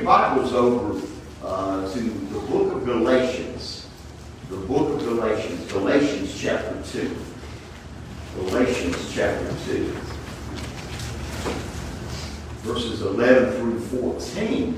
your Bibles over to the book of Galatians. The book of Galatians. Galatians chapter 2. Galatians chapter 2. Verses 11 through 14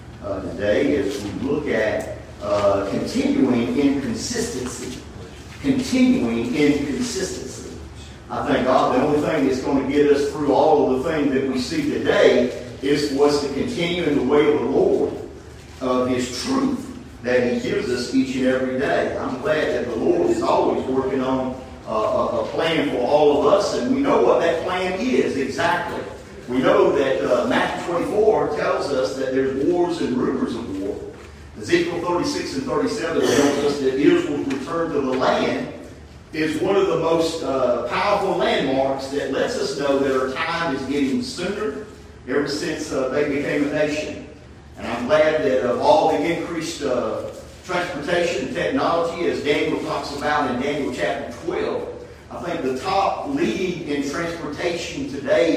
today as we look at continuing in consistency. Continuing in consistency. I thank God the only thing that's going to get us through all of the things that we see today is for us to continue in the way of the Lord, of His truth that He gives us each and every day. I'm glad that the Lord is always working on a plan for all of us, and we know what that plan is exactly. We know that Matthew 24 tells us that there's wars and rumors of war. Ezekiel 36 and 37 tells us that Israel's return to the land is one of the most powerful landmarks that lets us know that our time is getting sooner ever since they became a nation. And I'm glad that of all the increased transportation and technology, as Daniel talks about in Daniel chapter 12, I think the top leading in transportation today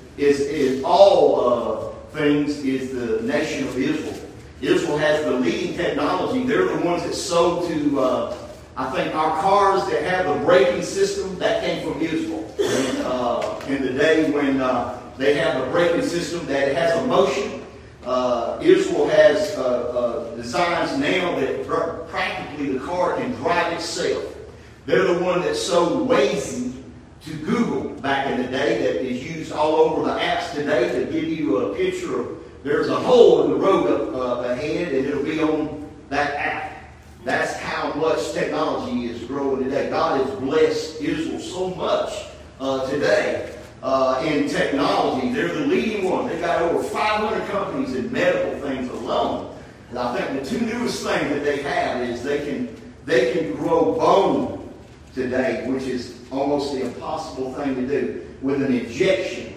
is all things is the nation of Israel. Israel has the leading technology. They're the ones that sold to, I think, our cars that have a braking system, that came from Israel. In the day when they have a braking system that has a motion, Israel has designs now that practically the car can drive itself. They're the one that sold Waze to Google back in the day that is used all over the apps today to give you a picture of there's a hole in the road up ahead and it'll be on that app. That's how much technology is growing today. God has blessed Israel so much today in technology. They're the leading one. They've got over 500 companies in medical things alone. And I think the two newest things that they have is they can grow bone today, which is almost the impossible thing to do with an injection.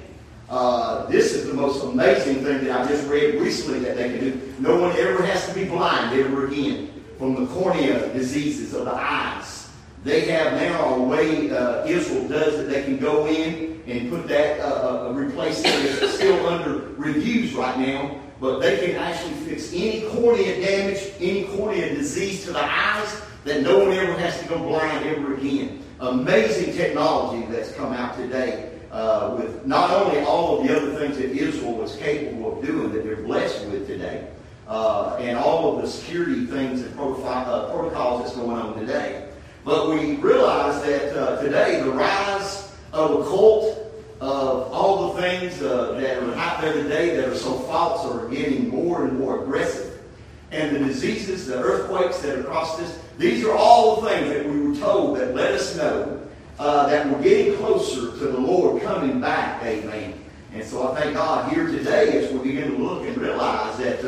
This is the most amazing thing that I just read recently that they can do. No one ever has to be blind ever again from the cornea diseases of the eyes. They have now a way Israel does that they can go in and put that, replace it. It's still under reviews right now, but they can actually fix any cornea damage, any cornea disease to the eyes that no one ever has to go blind ever again. Amazing technology that's come out today with not only all of the other things that Israel was capable of doing that they're blessed with today, and all of the security things and protocols that's going on today. But we realize that today the rise of a cult, of all the things that are out there today that are so false are getting more and more aggressive. And the diseases, the earthquakes that are across this, these are all the things that we were told that let us know that we're getting closer to the Lord coming back. Amen. And so I thank God here today as we begin to look and realize that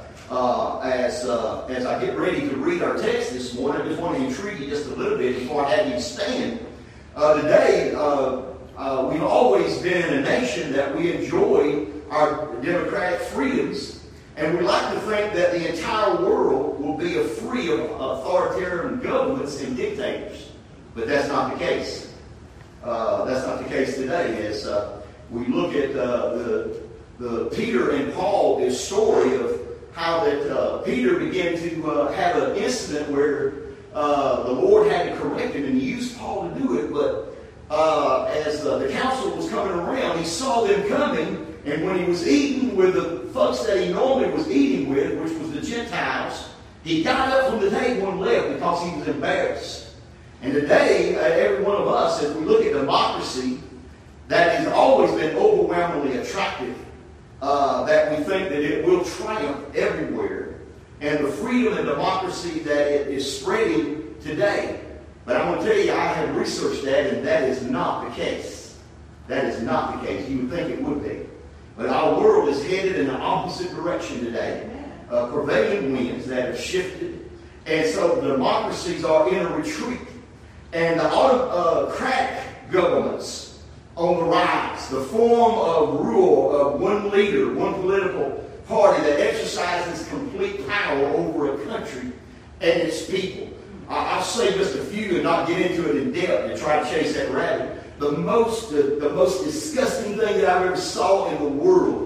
as I get ready to read our text this morning, I just want to intrigue you just a little bit before I have you stand. Today, we've always been in a nation that we enjoy our democratic freedoms. And we like to think that the entire world will be free of authoritarian governments and dictators. But that's not the case. That's not the case today. As we look at the Peter and Paul story of how that Peter began to have an incident where the Lord had to correct him, and he used Paul to do it. But as the council was coming around, he saw them coming. And when he was eating with the folks that he normally was eating with, which was the Gentiles, he got up from the table and left because he was embarrassed. And today, every one of us, as we look at democracy, that has always been overwhelmingly attractive, that we think that it will triumph everywhere, and the freedom and democracy that it is spreading today. But I'm going to tell you, I have researched that, and that is not the case. That is not the case. You would think it would be. But our world is headed in the opposite direction today. Prevailing winds that have shifted. And so the democracies are in a retreat. And the autocratic governments on the rise. The form of rule of one leader, one political party that exercises complete power over a country and its people. I'll say just a few and not get into it in depth and try to chase that rabbit. The most disgusting thing that I've ever saw in the world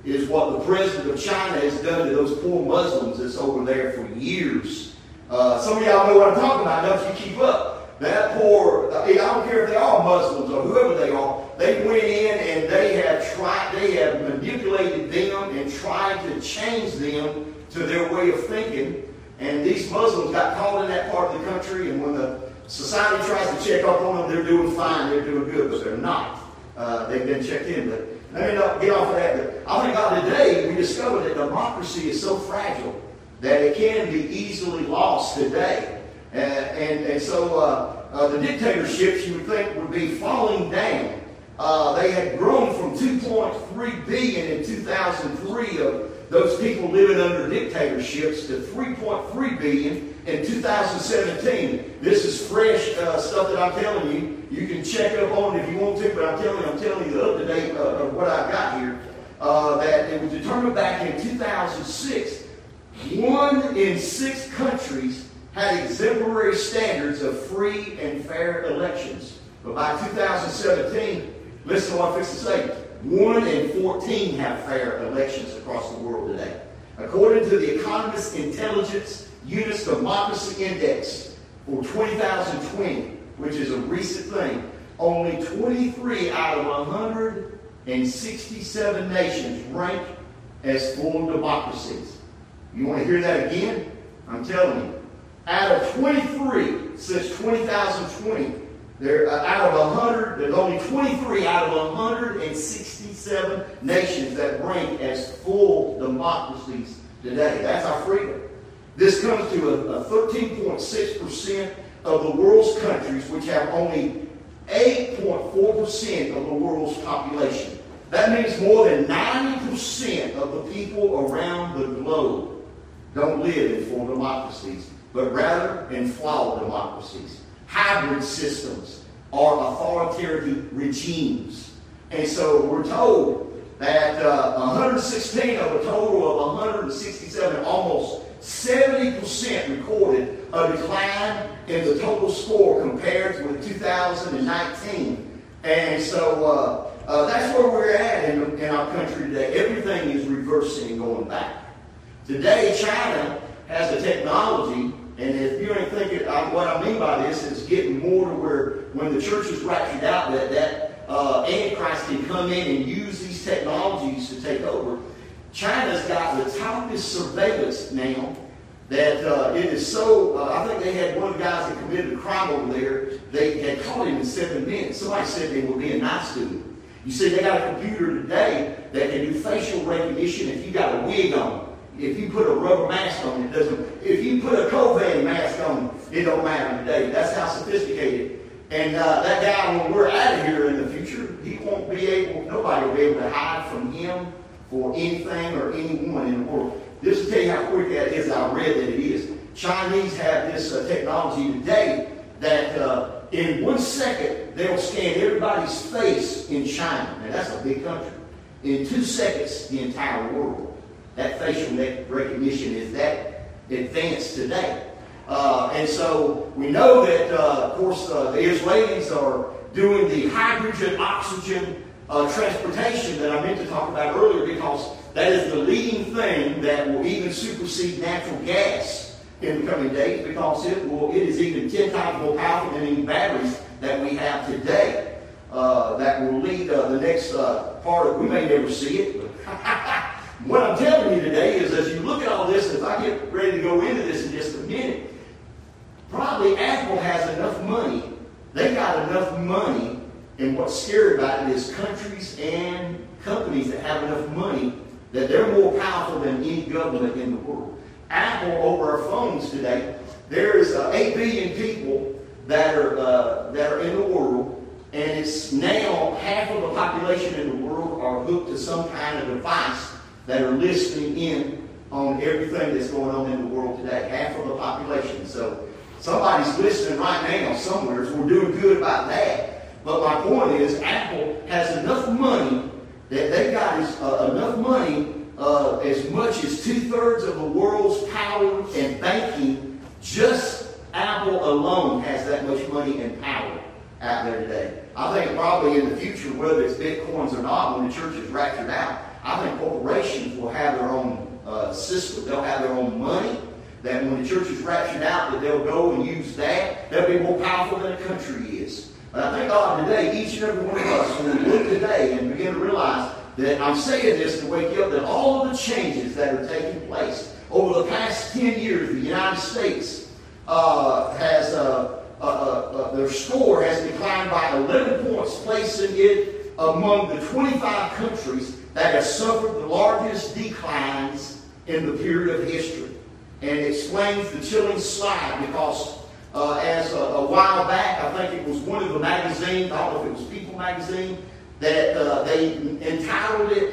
is what the president of China has done to those poor Muslims that's over there for years. Some of y'all know what I'm talking about. Don't you keep up? That poor, I don't care if they are Muslims or whoever they are, they went in and they have manipulated them and tried to change them to their way of thinking. And these Muslims got caught in that part of the country, and when the society tries to check up on them, they're doing fine, they're doing good, but they're not. They've been checked in. But let me not get off of that. But I think about today, we discovered that democracy is so fragile that it can be easily lost today. And so the dictatorships you would think would be falling down. They had grown from 2.3 billion in 2003 of those people living under dictatorships to 3.3 billion in 2017. This is fresh stuff that I'm telling you. You can check up on it if you want to, but I'm telling you the up-to-date of what I've got here. That it was determined back in 2006, 1 in 6 countries had exemplary standards of free and fair elections. But by 2017, listen to what I'm fixing to say. 1 in 14 have fair elections across the world today. According to the Economist Intelligence Unit's Democracy Index for 2020, which is a recent thing, only 23 out of 167 nations rank as full democracies. You want to hear that again? I'm telling you. Out of 23 since 2020, there's only 23 out of 167 nations that rank as full democracies today. That's our freedom. This comes to a 13.6% of the world's countries, which have only 8.4% of the world's population. That means more than 90% of the people around the globe don't live in full democracies, but rather in flawed democracies. Hybrid systems are authoritarian regimes. And so we're told that 116 of a total of 167, almost 70% recorded a decline in the total score compared with 2019. And so that's where we're at in our country today. Everything is reversing and going back. Today, China has a technology, and if you ain't thinking, what I mean by this is getting more to where when the church is raptured out, that Antichrist can come in and use these technologies to take over. China's got the toughest surveillance now that it is so, I think they had one of the guys that committed a crime over there, they had caught him in 7 minutes. Somebody said they were being nice to him. You see, they got a computer today that can do facial recognition if you got a wig on. If you put a rubber mask on, it doesn't. If you put a Covan mask on, it don't matter today. That's how sophisticated. And that guy, when we're out of here in the future, he won't be able, nobody will be able to hide from him for anything or anyone in the world. Just to tell you how quick that is, I read that it is. Chinese have this technology today that in 1 second, they'll scan everybody's face in China. Now, that's a big country. In 2 seconds, the entire world. That facial recognition is that advanced today. And so we know that, of course, the Israelis are doing the hydrogen-oxygen transportation that I meant to talk about earlier, because that is the leading thing that will even supersede natural gas in the coming days, because it is even 10 times more powerful than any batteries that we have today. That will lead the next part of, we may never see it, but what I'm telling you today is, as you look at all this, if I get ready to go into this in just a minute, probably Apple has enough money. They got enough money, and what's scary about it is countries and companies that have enough money that they're more powerful than any government in the world. Apple, over our phones today, there is 8 billion people that are in the world, and it's now half of the population in the world are hooked to some kind of device that are listening in on everything that's going on in the world today. Half of the population. So somebody's listening right now somewhere, so we're doing good about that. But my point is, Apple has enough money that they got enough money, as much as 2/3 of the world's power and banking. Just Apple alone has that much money and power out there today. I think probably in the future, whether it's Bitcoins or not, when the church is raptured out, I I think corporations will have their own system. They'll have their own money. That when the church is raptured out, that they'll go and use that. They'll be more powerful than the country is. But I thank God today, each and every one of us, when we look today and begin to realize that I'm saying this to wake you up, that all of the changes that are taking place over the past 10 years, the United States has their score has declined by 11 points, placing it among the 25 countries that have suffered the largest declines in the period of history. And it explains the chilling slide because as a while back, I think it was one of the magazines, I don't know if it was People magazine, that they entitled it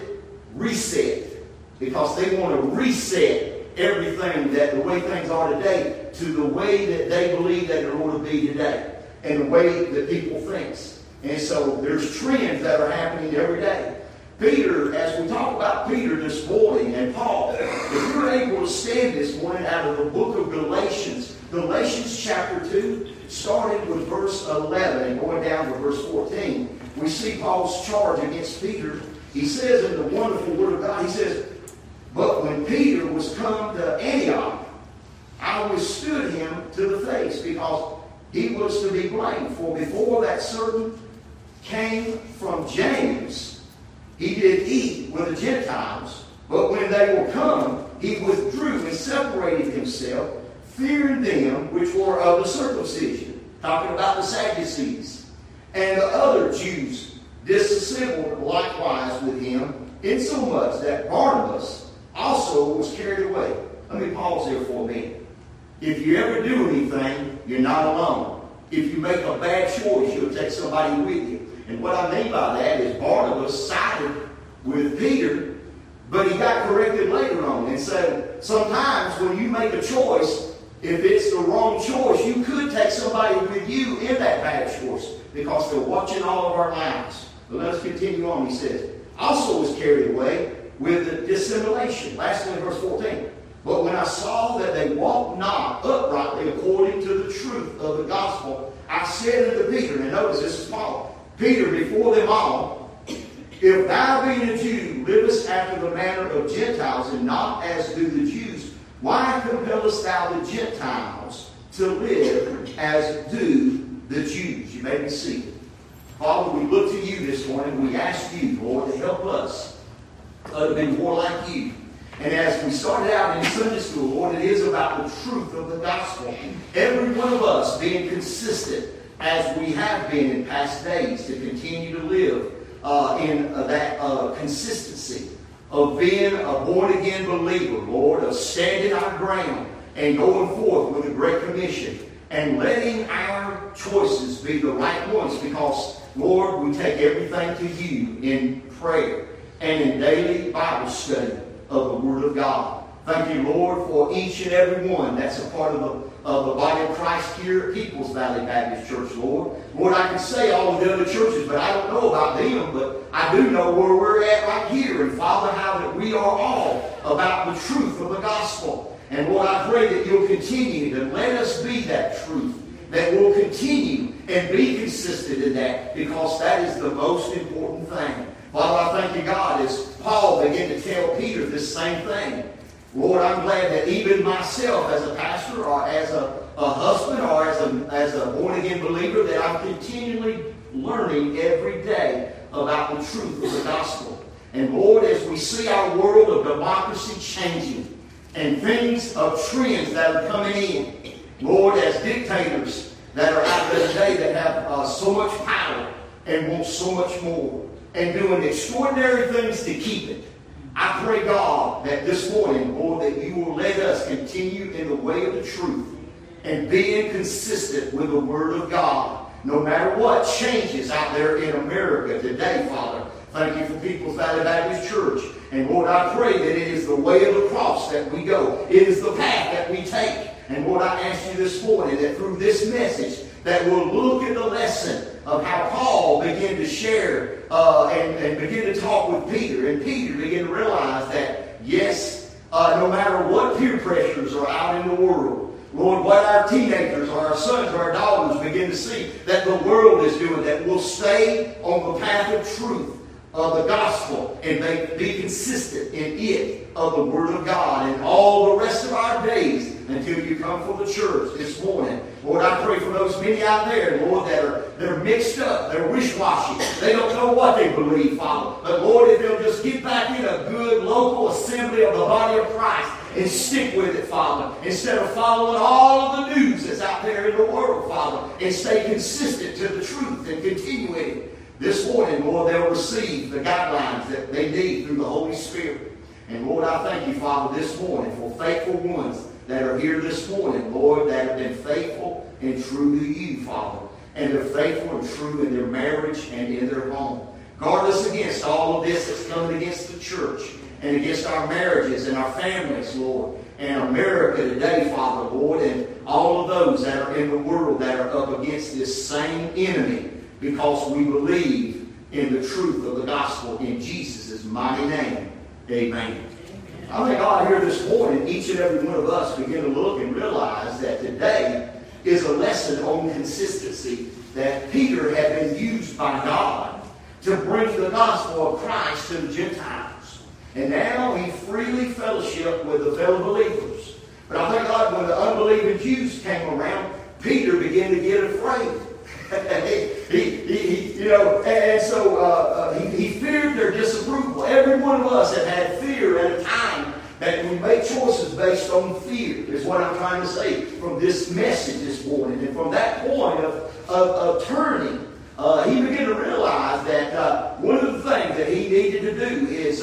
Reset, because they want to reset everything, that the way things are today, to the way that they believe that it ought to be today, and the way that people think. And so there's trends that are happening every day. Peter, as we talk about Peter this morning, and Paul, if you're able to stand this morning out of the book of Galatians, Galatians chapter 2, starting with verse 11 and going down to verse 14, we see Paul's charge against Peter. He says in the wonderful Word of God, he says, "But when Peter was come to Antioch, I withstood him to the face, because he was to be blamed. For before that certain came from James, he did eat with the Gentiles. But when they were come, he withdrew and separated himself, fearing them which were of the circumcision," talking about the Sadducees, "and the other Jews disassembled likewise with him, insomuch that Barnabas also was carried away." Let me pause there for a minute. If you ever do anything, you're not alone. If you make a bad choice, you'll take somebody with you. And what I mean by that is Barnabas sided with Peter, but he got corrected later on. And so sometimes when you make a choice, if it's the wrong choice, you could take somebody with you in that bad choice, because they're watching all of our lives. But let us continue on. He says, "Also was carried away with the dissimulation." Lastly, in verse 14. "But when I saw that they walked not uprightly according to the truth of the gospel, I said unto Peter," and notice this is Paul, Peter before them all, "If thou being a Jew livest after the manner of Gentiles, and not as do the Jews, why compellest thou the Gentiles to live as do the Jews?" You may be seated. Father, we look to you this morning. We ask you, Lord, to help us to be more like you. And as we started out in Sunday school, Lord, it is about the truth of the gospel. Every one of us being consistent as we have been in past days, to continue to live in that consistency of being a born-again believer, Lord, of standing our ground and going forth with a great commission and letting our choices be the right ones, because, Lord, we take everything to you in prayer and in daily Bible study of the Word of God. Thank you, Lord, for each and every one that's a part of the body of Christ here at Peoples Valley Baptist Church, Lord. Lord, I can say all of the other churches, but I don't know about them, but I do know where we're at right here. And Father, how that we are all about the truth of the gospel. And Lord, I pray that you'll continue to let us be that truth, that we'll continue and be consistent in that, because that is the most important thing. Father, I thank you, God, as Paul began to tell Peter this same thing. Lord, I'm glad that even myself as a pastor, or as a husband, or as a born-again believer, that I'm continually learning every day about the truth of the gospel. And Lord, as we see our world of democracy changing, and things of trends that are coming in, Lord, as dictators that are out there today that have so much power and want so much more, and doing extraordinary things to keep it, I pray, God, that this morning, Lord, that you will let us continue in the way of the truth and being consistent with the Word of God, no matter what changes out there in America today, Father. Thank you for Peoples Valley Baptist Church. And Lord, I pray that it is the way of the cross that we go. It is the path that we take. And Lord, I ask you this morning that through this message, that we'll look at the lesson of how Paul began to share and begin to talk with Peter. And Peter began to realize that, yes, no matter what peer pressures are out in the world, Lord, what our teenagers or our sons or our daughters begin to see that the world is doing, that we'll stay on the path of truth of the gospel and be consistent in it of the Word of God and all the rest of our days until you come for the church this morning. Lord, I pray for those many out there, Lord, that are mixed up, they're wish-washy. They don't know what they believe, Father. But Lord, if they'll just get back in a good local assembly of the body of Christ and stick with it, Father, instead of following all of the news that's out there in the world, Father, and stay consistent to the truth and continue in it. This morning, Lord, they'll receive the guidelines that they need through the Holy Spirit. And Lord, I thank you, Father, this morning for faithful ones that are here this morning, Lord, that have been faithful and true to you, Father. And they're faithful and true in their marriage and in their home. Guard us against all of this that's coming against the church and against our marriages and our families, Lord, and America today, Father, Lord, and all of those that are in the world that are up against this same enemy because we believe in the truth of the gospel in Jesus' mighty name. Amen. I think God here this morning, each and every one of us begin to look and realize that today is a lesson on consistency, that Peter had been used by God to bring the gospel of Christ to the Gentiles. And now he freely fellowshiped with the fellow believers. But I thank God when the unbelieving Jews came around, Peter began to get afraid. He feared their disapproval. Every one of us have had fear at a time that we make choices based on fear, is what I'm trying to say from this message this morning. And from that point of turning, he began to realize that one of the things that he needed to do is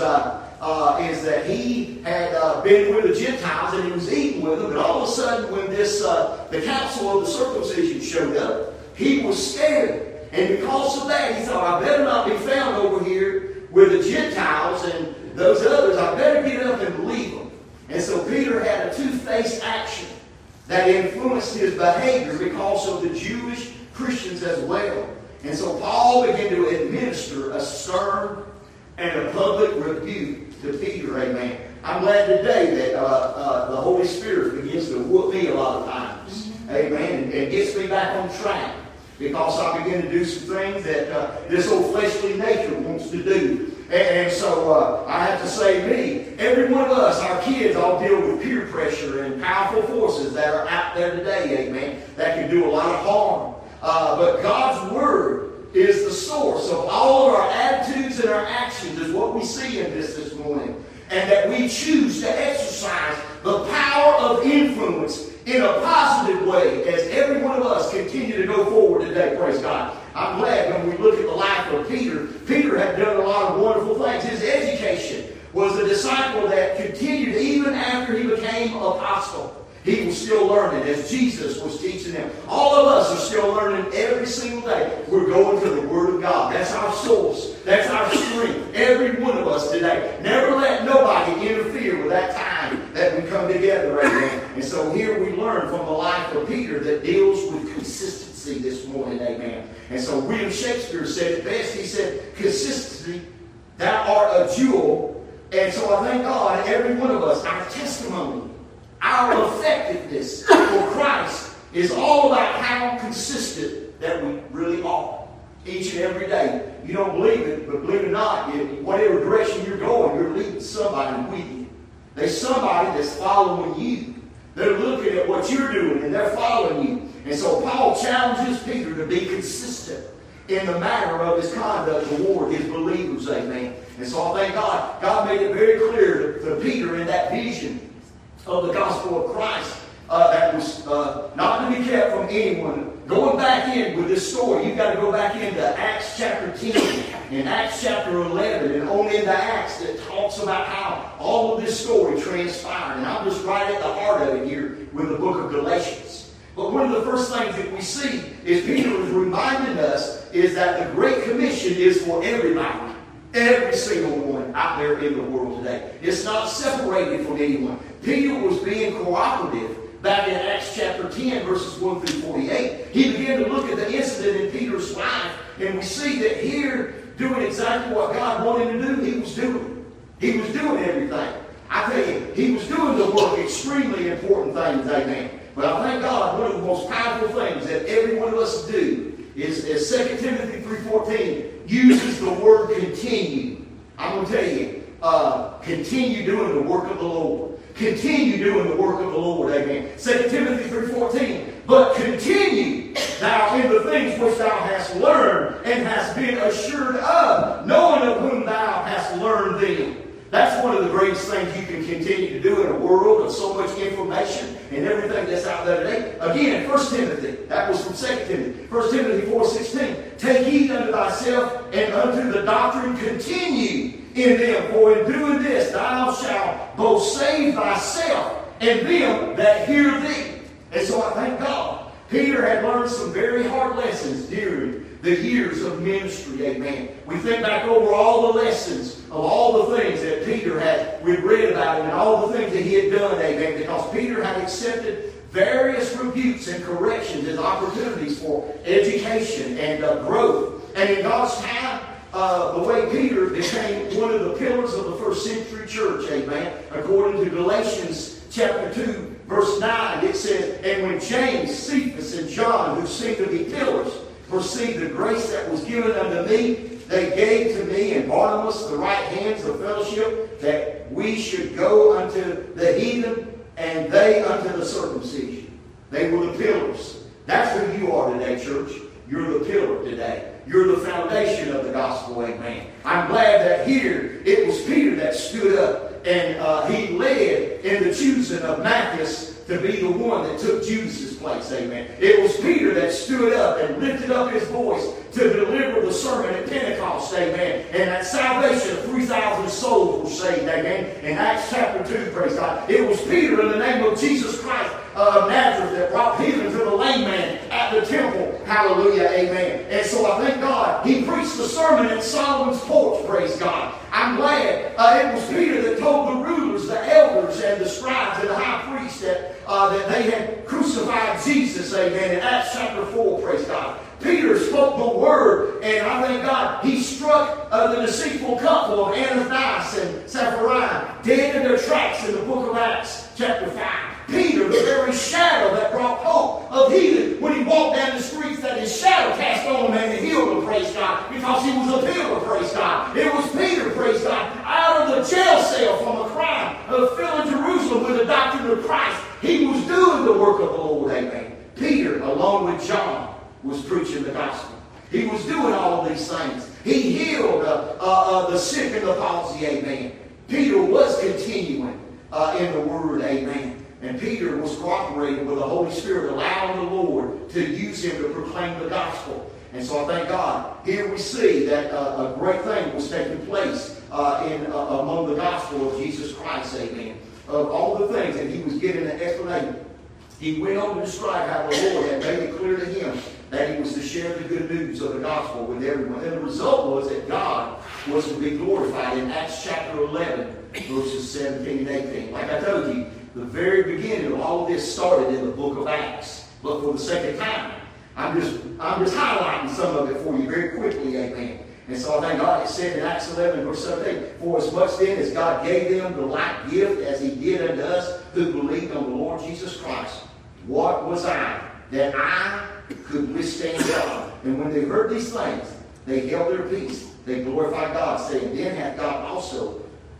that he had been with the Gentiles and he was eating with them, but all of a sudden when the council of the circumcision showed up, he was scared. And because of that, he thought, I better not be found over here with the Gentiles and those others. I better get up and leave them. And so Peter had a two-faced action that influenced his behavior because of the Jewish Christians as well. And so Paul began to administer a stern and a public rebuke to Peter. Amen. I'm glad today that the Holy Spirit begins to whoop me a lot of times. Amen. And gets me back on track. Because I begin to do some things that this old fleshly nature wants to do. And so I have to say me, every one of us, our kids, all deal with peer pressure and powerful forces that are out there today, amen, that can do a lot of harm. But God's Word is the source of all of our attitudes and our actions, is what we see in this morning. And that we choose to exercise the power of influence in a positive way as every one of us continue to go forward today. Praise God. I'm glad when we look at the life of Peter, Peter had done a lot of wonderful things. His education was a disciple that continued even after he became apostle. He was still learning as Jesus was teaching him. All of us are still learning every single day. We're going to the Word of God. That's our source. That's our strength. Every one of us today. Never let nobody interfere with that time that we come together. Amen. And so here we learn from the life of Peter that deals with consistency this morning. Amen. And so William Shakespeare said it best. He said, consistency, thou art a jewel. And so I thank God every one of us, our testimony, our effectiveness for Christ is all about how consistent that we really are each and every day. You don't believe it, but believe it or not, in whatever direction you're going, you're leading somebody with you. There's somebody that's following you. They're looking at what you're doing and they're following you. And so Paul challenges Peter to be consistent in the manner of his conduct toward his believers. Amen. And so I thank God. God made it very clear to Peter in that vision of the gospel of Christ that was not to be kept from anyone. Going back in with this story, you've got to go back into Acts chapter 10 and Acts chapter 11 and on into Acts that talks about how all of this story transpired. And I'm just right at the heart of it here with the book of Galatians. But one of the first things that we see is Peter was reminding us is that the Great Commission is for everybody. Every single one out there in the world today. It's not separated from anyone. Peter was being cooperative back in Acts chapter 10, verses 1 through 48. He began to look at the incident in Peter's life, and we see that here, doing exactly what God wanted him to do, he was doing. He was doing everything. I tell you, he was doing the work, extremely important things, amen. But I thank God, one of the most powerful things that every one of us do is 2 Timothy 3:14 uses the word continue. I'm going to tell you, continue doing the work of the Lord. Continue doing the work of the Lord. Amen. 2 Timothy 3:14. But continue thou in the things which thou hast learned and hast been assured of, knowing of whom thou hast learned them. That's one of the greatest things you can continue to do in a world of so much information and everything that's out there today. Again, 1 Timothy, that was from 2 Timothy. 1 Timothy 4:16. Take heed unto thyself and unto the doctrine continue in them, for in doing this thou shalt both save thyself and them that hear thee. And so I thank God. Peter had learned some very hard lessons during the years of ministry. Amen. We think back over all the lessons of all the things that Peter we'd read about him and all the things that he had done. Amen. Because Peter had accepted various rebukes and corrections as opportunities for education and growth. And in God's time, the way Peter became one of the pillars of the first century church. Amen. According to Galatians chapter 2. Verse 9, it says, and when James, Cephas, and John, who seemed to be pillars, perceived the grace that was given unto me, they gave to me and Barnabas the right hands of fellowship, that we should go unto the heathen, and they unto the circumcision. They were the pillars. That's who you are today, church. You're the pillar today. You're the foundation of the gospel. Amen. I'm glad that here it was Peter that stood up. And he led in the choosing of Matthias to be the one that took Judas' place. Amen. It was Peter that stood up and lifted up his voice to deliver the sermon at Pentecost. Amen. And that salvation of 3,000 souls were saved. Amen. In Acts chapter 2, praise God. It was Peter in the name of Jesus Christ of Nazareth that brought healing to the lame man at the temple. Hallelujah. Amen. And so I thank God. He preached the sermon in Solomon's porch. Praise God. I'm glad it was Peter that told the rulers, the elders, and the scribes and the high priest that they had crucified Jesus. Amen. In Acts chapter 4. Praise God. Peter spoke the word, and I thank God, he struck the deceitful couple of Ananias and Sapphira dead in their tracks in the book of Acts chapter 5. Peter, the very shadow that brought hope of healing, when he walked down the streets, that his shadow cast on him and healed him, praise God, because he was a pillar, praise God. It was Peter, praise God, out of the jail cell from a crime of filling Jerusalem with the doctrine of Christ. He was doing the work of the Lord, amen. Peter, along with John, was preaching the gospel. He was doing all of these things. He healed the sick and the palsy, amen. Peter was continuing in the word, amen. And Peter was cooperating with the Holy Spirit, allowing the Lord to use him to proclaim the gospel. And so I thank God. Here we see that a great thing was taking place among the gospel of Jesus Christ, amen. Of all the things that he was giving an explanation. He went on to describe how the Lord had made it clear to him that he was to share the good news of the gospel with everyone. And the result was that God was to be glorified in Acts chapter 11, verses 17 and 18. Like I told you, the very beginning of all of this started in the book of Acts. But for the sake of time, I'm just highlighting some of it for you very quickly, amen. And so I thank God it said in Acts 11, verse 17, for as much then as God gave them the like gift as he did unto us who believed on the Lord Jesus Christ, what was I that I could withstand God? And when they heard these things, they held their peace. They glorified God, saying, then hath God also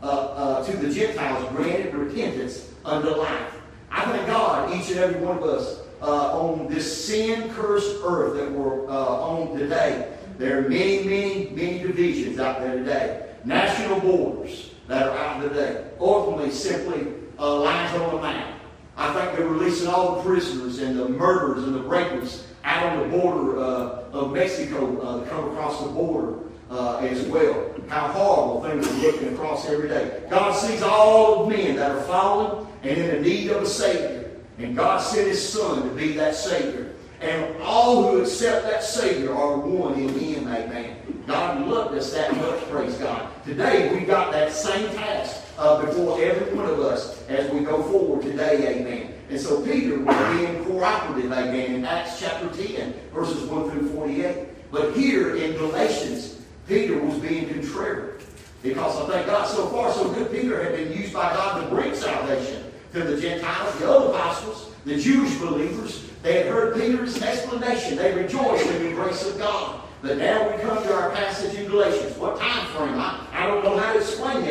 to the Gentiles granted repentance unto life. I thank God, each and every one of us, on this sin-cursed earth that we're on today, there are many, many, many divisions out there today. National borders that are out today. Ultimately, simply lines on a map. I think they're releasing all the prisoners and the murderers and the breakers out on the border of Mexico, come across the border as well. How horrible things are looking across every day. God sees all of men that are fallen and in the need of a Savior. And God sent His Son to be that Savior. And all who accept that Savior are one in Him, amen. God loved us that much, praise God. Today, we've got that same task before every one of us as we go forward today, amen. And so Peter was being cooperative, amen, in Acts chapter 10, verses 1 through 48. But here in Galatians, Peter was being contrary. Because I thank God, so far so good, Peter had been used by God to bring salvation to the Gentiles, the other apostles, the Jewish believers. They had heard Peter's explanation. They rejoiced in the grace of God. But now we come to our passage in Galatians. What time frame? I don't know how to explain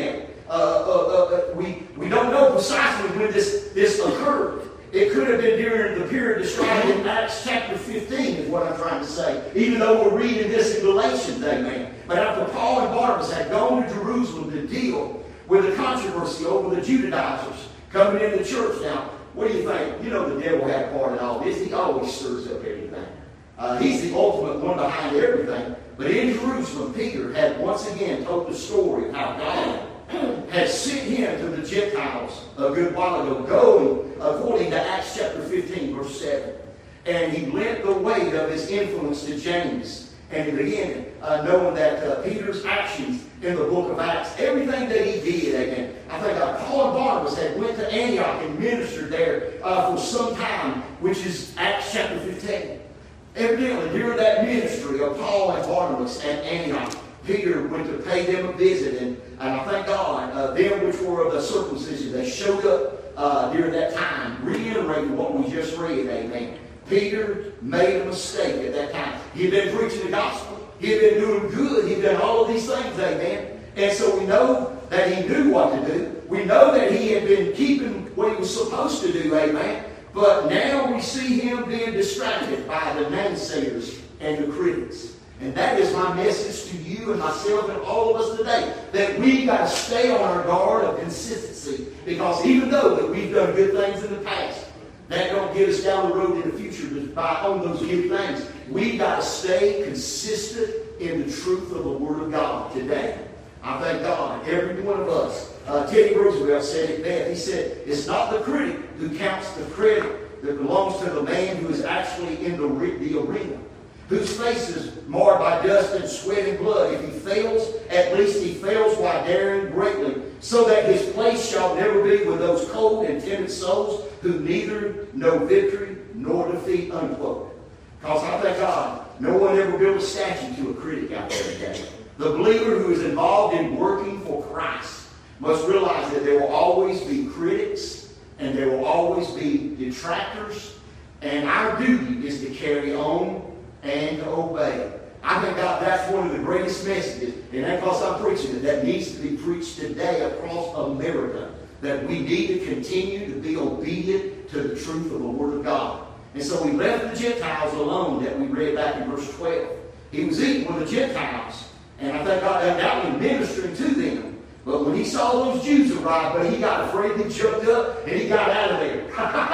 that. We don't know precisely when this occurred. It could have been during the period described in Acts chapter 15 is what I'm trying to say. Even though we're reading this in Galatians, amen. But after Paul and Barnabas had gone to Jerusalem to deal with the controversy over the Judaizers coming into the church. Now, what do you think? You know the devil had a part in all this. He always stirs up everything. He's the ultimate one behind everything. But in Jerusalem, Peter had once again told the story of how God had sent him to the Gentiles a good while ago, going according to Acts chapter 15, verse 7. And he lent the weight of his influence to James. And he began knowing that Peter's actions in the book of Acts, everything that he did, amen. I think Paul and Barnabas had went to Antioch and ministered there for some time, which is Acts chapter 15. Evidently, during that ministry of Paul and Barnabas at Antioch, Peter went to pay them a visit, and I thank God, them which were of the circumcision, they showed up during that time, reiterating what we just read, amen. Peter made a mistake at that time. He had been preaching the gospel. He had been doing good. He had done all of these things, amen. And so we know that he knew what to do. We know that he had been keeping what he was supposed to do, amen. But now we see him being distracted by the naysayers and the critics. And that is my message to you and myself and all of us today, that we got to stay on our guard of consistency. Because even though that we've done good things in the past, that don't get us down the road in the future to buy on those good things. We got to stay consistent in the truth of the Word of God today. I thank God, every one of us. Teddy Roosevelt said it best. He said, it's not the critic who counts the credit that belongs to the man who is actually in the arena, whose face is marred by dust and sweat and blood. If he fails, at least he fails while daring greatly, so that his place shall never be with those cold and timid souls who neither know victory nor defeat, unquote. Because I thank God, no one ever built a statue to a critic out there today. The believer who is involved in working for Christ must realize that there will always be critics and there will always be detractors. And our duty is to carry on and to obey. I think God, that's one of the greatest messages, and that's because I'm preaching it, that needs to be preached today across America. That we need to continue to be obedient to the truth of the Word of God. And so we left the Gentiles alone that we read back in verse 12. He was eating with the Gentiles. And I thank God that was ministering to them. But when he saw those Jews arrive, but he got afraid, he jumped up, and he got out of there.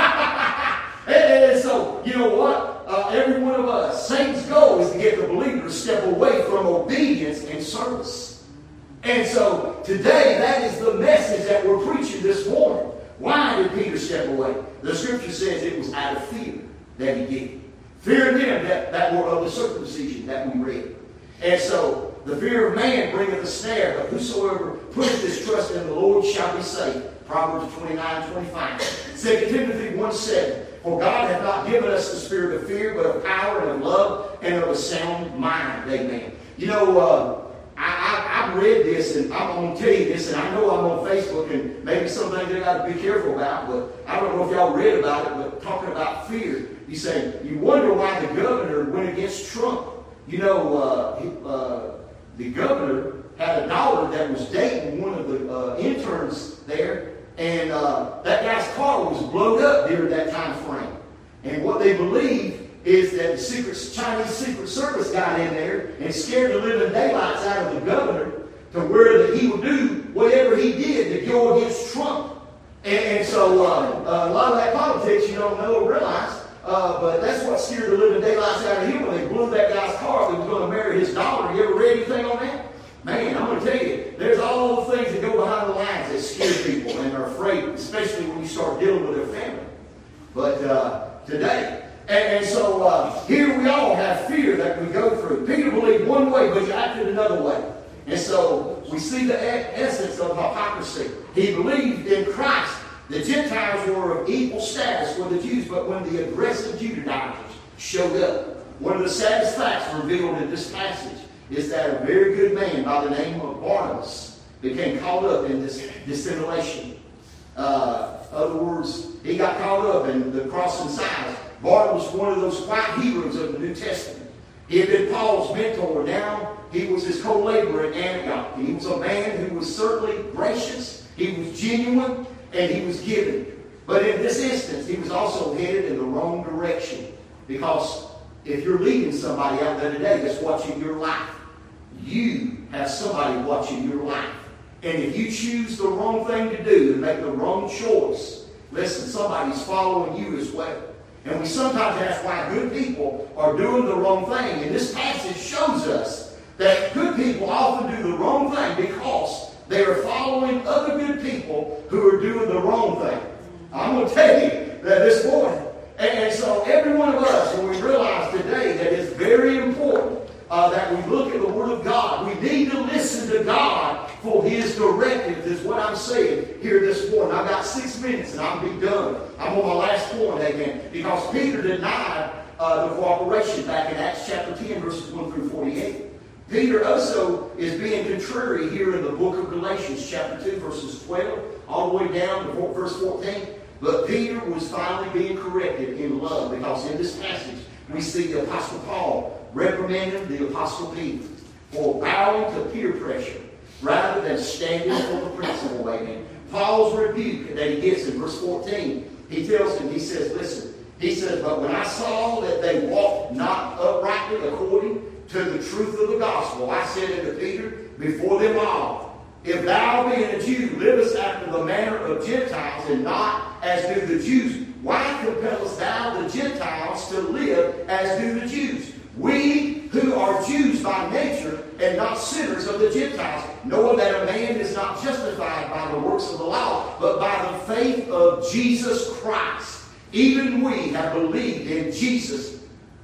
And so, you know what? Every one of us, Satan's goal is to get the believer to step away from obedience and service. And so, today, that is the message that we're preaching this morning. Why did Peter step away? The Scripture says it was out of fear that he did. Fear of them that were of the circumcision that we read. And so, the fear of man bringeth a snare, but whosoever putteth his trust in the Lord shall be saved. Proverbs 29:25. 2 Timothy 1:7. For God hath not given us the spirit of fear, but of power and of love and of a sound mind. Amen. You know, I've read this, and I'm going to tell you this, and I know I'm on Facebook, and maybe some things I got to be careful about, but I don't know if y'all read about it, but talking about fear, you say, you wonder why the governor went against Trump. You know, the governor had a daughter that was dating one of the interns there, and that guy's car was blown up during that time frame. And what they believe is that the Chinese Secret Service got in there and scared the living daylights out of the governor to where that he would do whatever he did to go against Trump. And so a lot of that politics you don't know or realize, but that's what scared the living daylights out of him when they blew that guy's car that was going to marry his daughter. You ever read anything on that? Man, I'm going to tell you, there's all the things that go behind the lines that scare people and are afraid, especially when you start dealing with their family. But today, and so here we all have fear that we go through. Peter believed one way, but he acted another way. And so we see the essence of hypocrisy. He believed in Christ. The Gentiles were of equal status with the Jews, but when the aggressive Judaizers showed up, one of the saddest facts revealed in this passage is that a very good man by the name of Barnabas became caught up in this dissimulation. other words, he got caught up in the cross and size. Barnabas was one of those quiet heroes of the New Testament. He had been Paul's mentor. Now he was his co-laborer at Antioch. He was a man who was certainly gracious, he was genuine, and he was giving. But in this instance, he was also headed in the wrong direction. Because if you're leading somebody out there today that's watching your life, you have somebody watching your life. And if you choose the wrong thing to do and make the wrong choice, listen, somebody's following you as well. And we sometimes ask why good people are doing the wrong thing. And this passage shows us that good people often do the wrong thing because they are following other good people who are doing the wrong thing. I'm going to tell you that this morning. And so every one of us, when we realize today that it's very important that we look at the Word of God, we need to listen to God for His directives, is what I'm saying here this morning. I've got 6 minutes and I'll be done. I'm on my last point, amen. Because Peter denied the cooperation back in Acts chapter 10, verses 1 through 48. Peter also is being contrary here in the book of Galatians chapter 2, verses 12, all the way down to verse 14. But Peter was finally being corrected in love, because in this passage we see the Apostle Paul reprimanding the Apostle Peter for bowing to peer pressure rather than standing for the principle. Amen. Paul's rebuke that he gets in verse 14, he tells him, he says, listen, he says, but when I saw that they walked not uprightly according to the truth of the gospel, I said unto Peter before them all, if thou, being a Jew, livest after the manner of Gentiles, and not as do the Jews, why compellest thou the Gentiles to live as do the Jews? We who are Jews by nature, and not sinners of the Gentiles, knowing that a man is not justified by the works of the law, but by the faith of Jesus Christ. Even we have believed in Jesus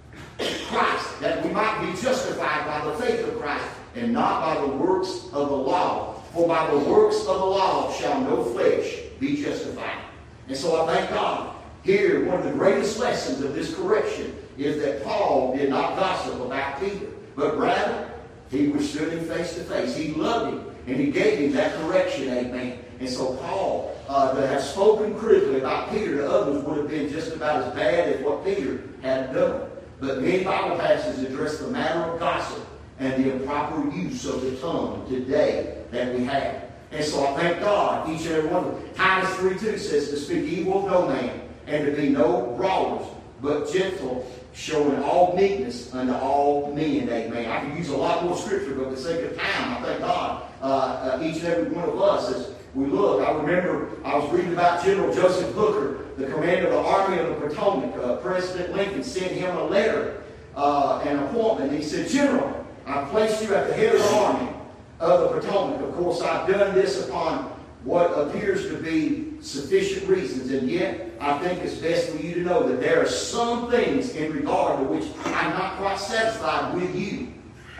Christ, that we might be justified by the faith of Christ, and not by the works of the law. For by the works of the law shall no flesh be justified. And so I thank God. Here, one of the greatest lessons of this correction is that Paul did not gossip about Peter, but rather he withstood him face to face. He loved him, and he gave him that correction, amen. And so Paul, to have spoken critically about Peter to others would have been just about as bad as what Peter had done. But many Bible passages address the matter of gossip and the improper use of the tongue today that we have. And so I thank God, each and every one of them. Titus 3:2 says to speak evil of no man, and to be no brawlers, but gentle, showing all meekness unto all men. Amen. I could use a lot more scripture, but for the sake of time, I thank God, each and every one of us, as we look. I remember I was reading about General Joseph Hooker, the commander of the Army of the Potomac. President Lincoln sent him a letter, an appointment. He said, General, I placed you at the head of the Army of the Potomac. Of course, I've done this upon what appears to be sufficient reasons, and yet I think it's best for you to know that there are some things in regard to which I'm not quite satisfied with you.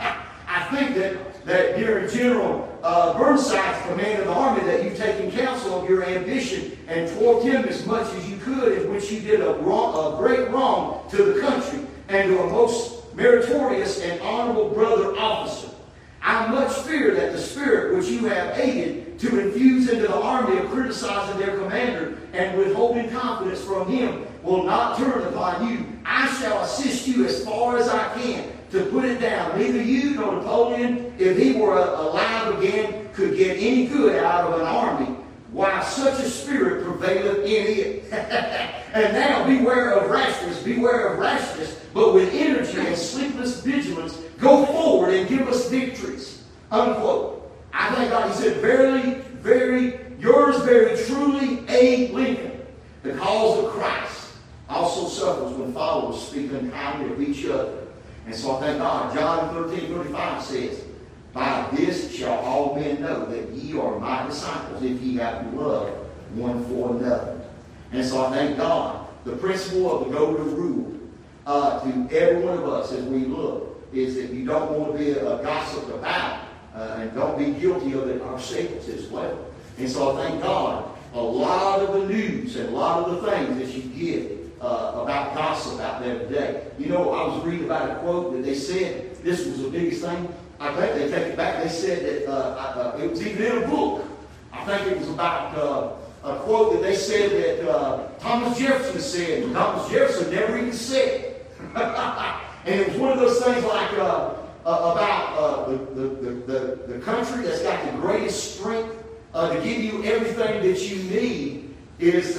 I think that during General Burnside's command of the Army, that you've taken counsel of your ambition and thwarted him as much as you could, in which you did a great wrong to the country and to a most meritorious and honorable brother officer. I much fear that the spirit which you have aided to infuse into the army of criticizing their commander and withholding confidence from him will not turn upon you. I shall assist you as far as I can to put it down. Neither you nor Napoleon, if he were alive again, could get any good out of an army, while such a spirit prevaileth in it. And now beware of rashness, but with energy and sleepless vigilance, go forward and give us victories. Unquote. I thank God. He said, yours very truly, A. Lincoln. The cause of Christ also suffers when followers speak unkindly of each other. And so I thank God. John 13:35 says, by this shall all men know that ye are my disciples, if ye have love one for another. And so I thank God. The principle of the golden rule to every one of us as we look is that you don't want to be a gossip about and don't be guilty of it ourselves as well. And so I thank God. A lot of the news and a lot of the things that you get about gossip out there today. You know, I was reading about a quote that they said this was the biggest thing. I think they take it back. They said that it was even in a book. I think it was about a quote that they said that Thomas Jefferson said, and Thomas Jefferson never even said. And it was one of those things like about the country that's got the greatest strength to give you everything that you need is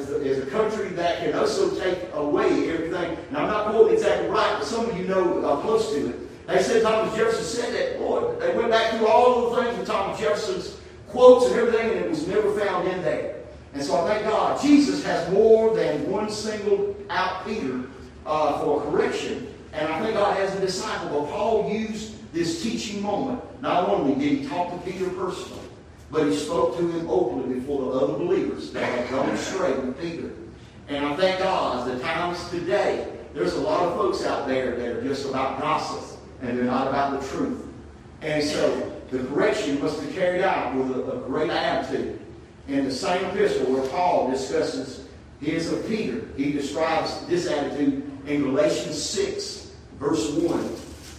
a country that can also take away everything. And I'm not quoting exactly right, but some of you know close to it. They said Thomas Jefferson said that, boy, they went back through all of the things in Thomas Jefferson's quotes and everything, and it was never found in there. And so I thank God, Jesus has more than one single out Peter for correction. And I think God has a disciple. But Paul used this teaching moment. Not only did he talk to Peter personally, but he spoke to him openly before the other believers that had gone astray with Peter. And I thank God, as the times today, there's a lot of folks out there that are just about gossip, and they're not about the truth. And so the correction must be carried out with a great attitude. In the same epistle where Paul discusses his of Peter, he describes this attitude in Galatians 6, verse 1.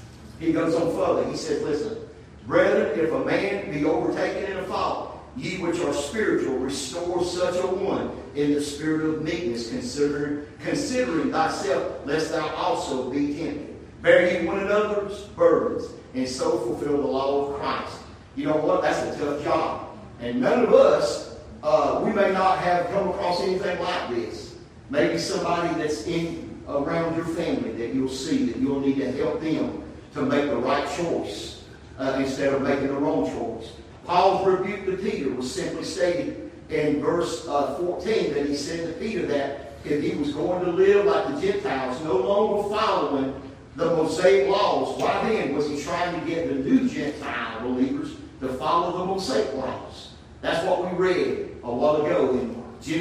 He goes on further. He says, listen, brethren, if a man be overtaken in a fault, ye which are spiritual, restore such a one in the spirit of meekness, considering thyself, lest thou also be tempted. Bear ye one another's burdens, and so fulfill the law of Christ. You know what? That's a tough job. And none of us, we may not have come across anything like this. Maybe somebody that's around your family that you'll see that you'll need to help them to make the right choice instead of making the wrong choice. Paul's rebuke to Peter was simply stated in verse 14 that he said to Peter that if he was going to live like the Gentiles, no longer following the Mosaic laws, why then was he trying to get the new Gentile believers to follow the Mosaic laws? That's what we read a while ago in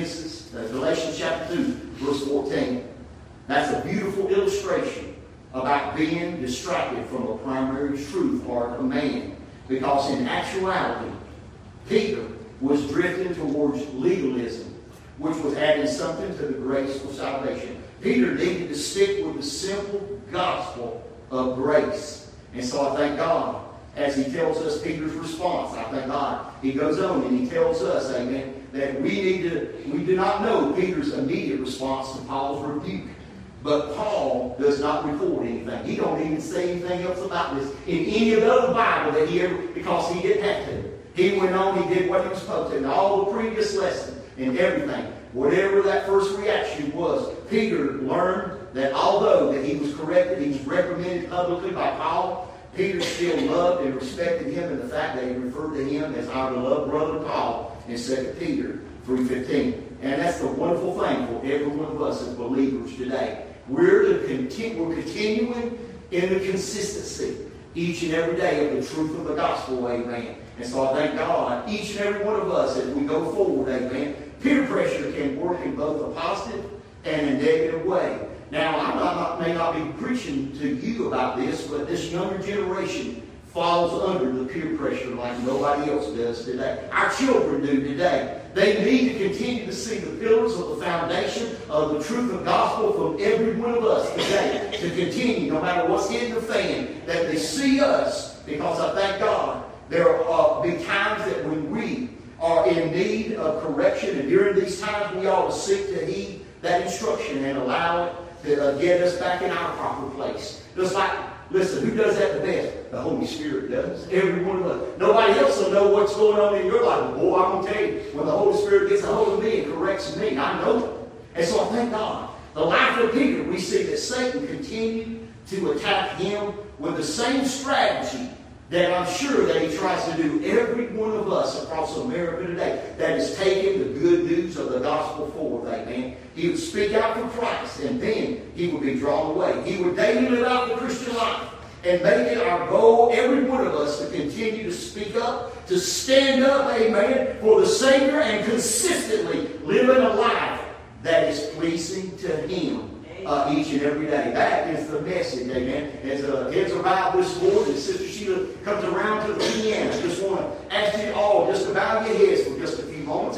Galatians chapter 2, verse 14. That's a beautiful illustration about being distracted from a primary truth or command. Because in actuality, Peter was drifting towards legalism, which was adding something to the grace of salvation. Peter needed to stick with the simple gospel of grace. And so I thank God, as he tells us Peter's response, I thank God, he goes on and he tells us, amen, that we do not know Peter's immediate response to Paul's rebuke. But Paul does not record anything. He don't even say anything else about this in any of the other Bible that he ever, because he didn't have to. He went on, he did what he was supposed to. In all the previous lessons and everything, whatever that first reaction was, Peter learned that although that he was corrected, he was reprimanded publicly by Paul, Peter still loved and respected him in the fact that he referred to him as our beloved brother Paul in 2 Peter 3:15. And that's the wonderful thing for every one of us as believers today. We're continuing in the consistency each and every day of the truth of the gospel, amen. And so I thank God, each and every one of us, as we go forward, amen, peer pressure can work in both a positive and a negative way. Now, I may not be preaching to you about this, but this younger generation falls under the peer pressure like nobody else does today. Our children do today. They need to continue to see the pillars of the foundation of the truth of gospel from every one of us today to continue, no matter what's hitting the fan, that they see us, because I thank God there will be times that when we are in need of correction, and during these times we ought to seek to heed that instruction and allow it to get us back in our proper place. Just like, listen, who does that the best? The Holy Spirit does. Every one of us. Nobody else will know what's going on in your life. Boy, I'm going to tell you, when the Holy Spirit gets a hold of me and corrects me, I know it. And so I thank God. The life of Peter, we see that Satan continued to attack him with the same strategy that I'm sure that he tries to do every one of us across America today, that is taking the good news of the gospel forward, amen. He would speak out for Christ, and then he would be drawn away. He would daily live out the Christian life and make it our goal, every one of us, to continue to speak up, to stand up, amen, for the Savior and consistently living a life that is pleasing to him. Each and every day. That is the message, amen. As heads are bowed this morning, Sister Sheila comes around to the piano. I just want to ask you all just to bow your heads for just a few moments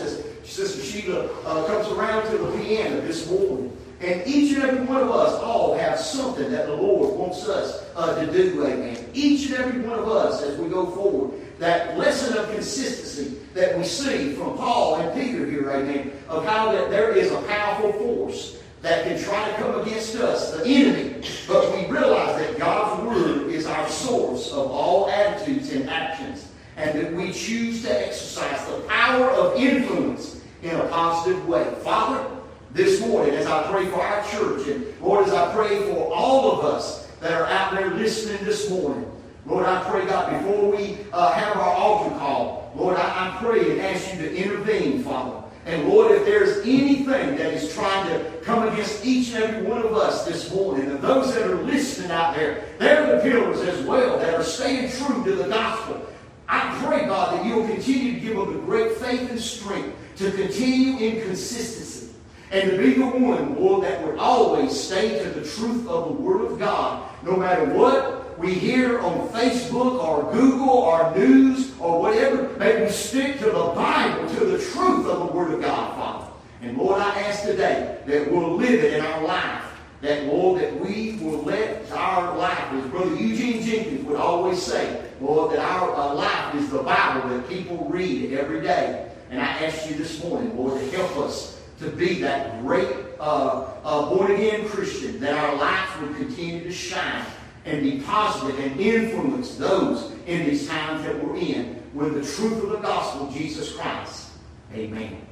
Sister Sheila comes around to the piano this morning. And each and every one of us all have something that the Lord wants us to do, amen. Each and every one of us as we go forward. That lesson of consistency that we see from Paul and Peter here, amen, of how that there is a powerful force that can try to come against us, the enemy. But we realize that God's Word is our source of all attitudes and actions. And that we choose to exercise the power of influence in a positive way. Father, this morning as I pray for our church, and Lord, as I pray for all of us that are out there listening this morning, Lord, I pray, God, before we have our altar call, Lord, I pray and ask you to intervene, Father. And Lord, if there's anything that is trying to come against each and every one of us this morning, and those that are listening out there, they're the pillars as well that are staying true to the gospel. I pray, God, that you'll continue to give them the great faith and strength to continue in consistency and to be the one, Lord, that would always stay to the truth of the Word of God, no matter what we hear on Facebook or Google or news or whatever. May we stick to the Bible, to the truth of the Word of God, Father. And Lord, I ask today that we'll live it in our life. That, Lord, that we will let our life, as Brother Eugene Jenkins would always say, Lord, that our life is the Bible that people read every day. And I ask you this morning, Lord, to help us to be that great born-again Christian, that our lives will continue to shine and be positive and influence those in these times that we're in with the truth of the gospel of Jesus Christ. Amen.